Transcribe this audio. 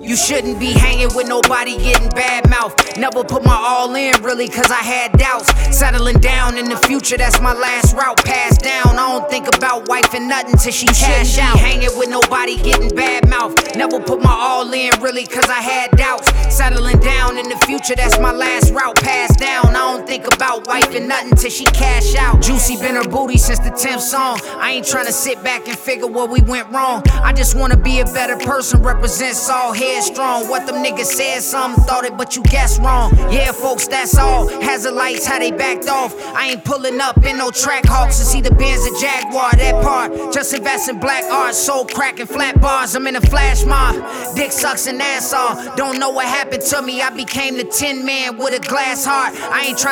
You shouldn't be hanging with nobody getting bad mouth. Never put my all in really cause I had doubts. Settling down in the future, that's my last route. Passed down, I don't think about wife and nothing till she cash out. Hanging with nobody getting bad mouth. Never put my all in really cause I had doubts. Settling down in the future, that's my last route. Passed down, I don't think about wife and nothing till she cash out. Juicy been her booty since the 10th song. I ain't tryna sit back and figure what we went wrong. I just wanna be a better person, represent Saul headstrong. What them niggas said, some thought it, but you guessed wrong. Yeah, folks, that's all. Hazard lights, how they backed off. I ain't pulling up in no track hawks to see the Benz or Jaguar. That part, just invest in black art, soul cracking flat bars. I'm in a flash mob, dick sucks and ass off. Don't know what happened to me. I became the Tin Man with a glass heart. I ain't trying